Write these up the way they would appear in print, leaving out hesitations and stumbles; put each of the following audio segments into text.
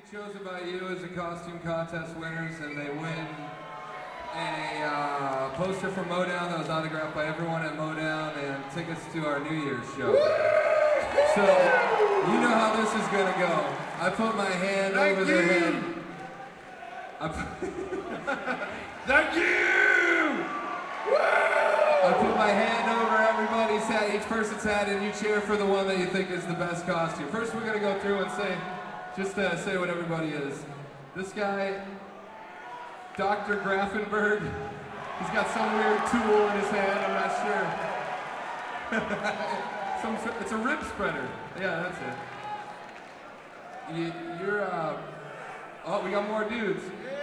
chosen by you as the costume contest winners, and they win a poster from Modown that was autographed by everyone at Modown and tickets to our New Year's show. So, you know how this is going to go. I put my hand over their head. Thank you! I put my hand over everybody's head, each person's head, and you cheer for the one that you think is the best costume. First, we're going to go through and say what everybody is. This guy, Dr. Grafenberg, he's got some weird tool in his hand, I'm not sure. It's a rib spreader. Yeah, that's it. Oh, we got more dudes.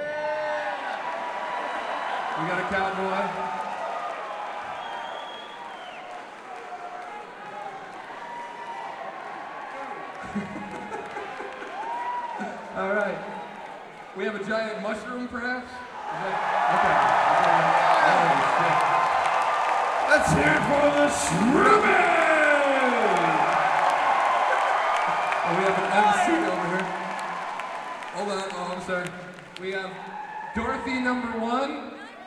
We got a cowboy. All right. We have a giant mushroom, perhaps? Okay. Let's hear it for the Shrooming! Oh, we have an MC over here. Hold on. Oh, I'm sorry. We have Dorothy #1.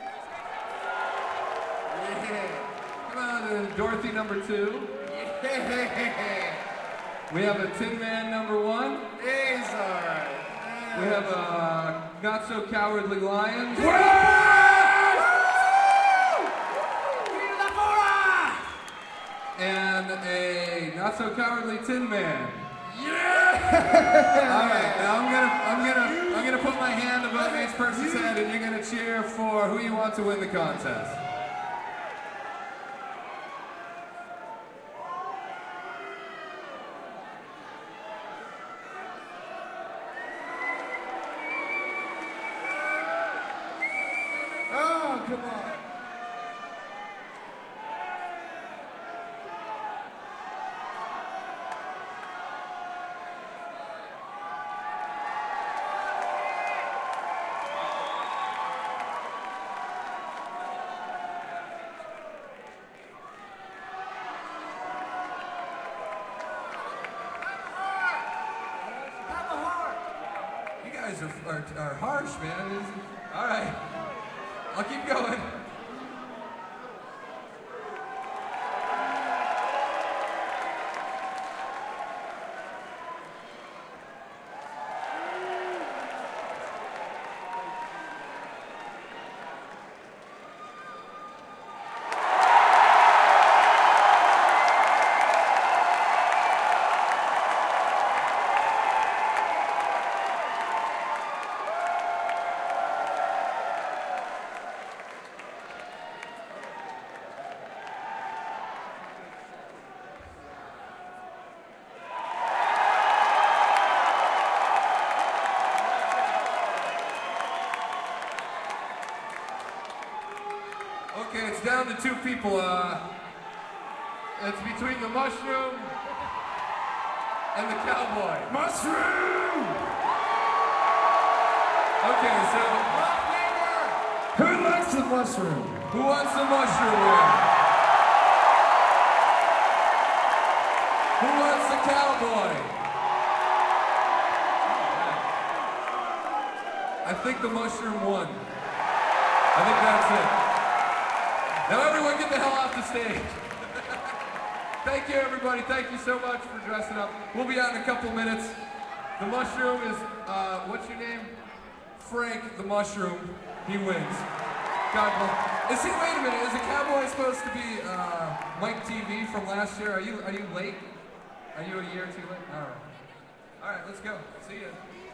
Yeah. Come on, Dorothy #2. Yeah. We have a Tin Man #1. He's alright. We have a Not So Cowardly Lion. And a Not So Cowardly Tin Man. Yeah! All right, now I'm gonna put my hand above each person's head, and you're gonna cheer for who you want to win the contest. Oh, come on. You guys are harsh, man. All right, I'll keep going. Okay, it's down to 2 people. It's between the mushroom and the cowboy. Mushroom! Okay, so Who likes the mushroom? who wants the mushroom here? Who wants the cowboy? I think the mushroom won. I think that's it. Now everyone get the hell off the stage. Thank you, everybody. Thank you so much for dressing up. We'll be out in a couple minutes. The mushroom is, what's your name? Frank the Mushroom. He wins. God bless. Wait a minute, is the cowboy supposed to be Mike TV from last year? Are you late? Are you a year too late? All right. All right, let's go. See ya.